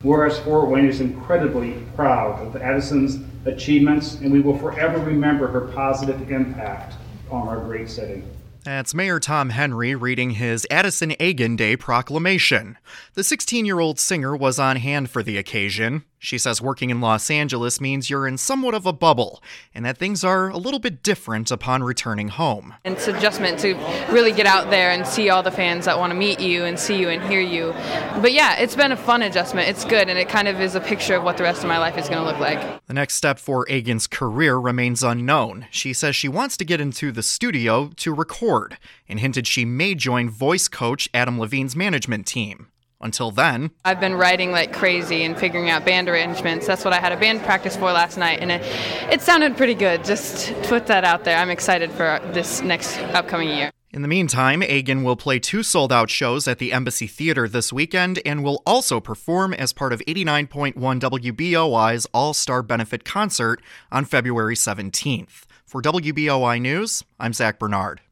Whereas Fort Wayne is incredibly proud of Addison's achievements, and we will forever remember her positive impact on our great city. That's Mayor Tom Henry reading his Addison Agin Day proclamation. The 16-year-old singer was on hand for the occasion. She says working in Los Angeles means you're in somewhat of a bubble, and that things are a little bit different upon returning home. It's an adjustment to really get out there and see all the fans that want to meet you and see you and hear you. But yeah, it's been a fun adjustment. It's good, and it kind of is a picture of what the rest of my life is going to look like. The next step for Agin's career remains unknown. She says she wants to get into the studio to record, and hinted she may join voice coach Adam Levine's management team. Until then, I've been writing like crazy and figuring out band arrangements. That's what I had a band practice for last night, and it sounded pretty good. Just put that out there. I'm excited for this next upcoming year. In the meantime, Agin will play 2 sold-out shows at the Embassy Theater this weekend and will also perform as part of 89.1 WBOI's All-Star Benefit Concert on February 17th. For WBOI News, I'm Zach Bernard.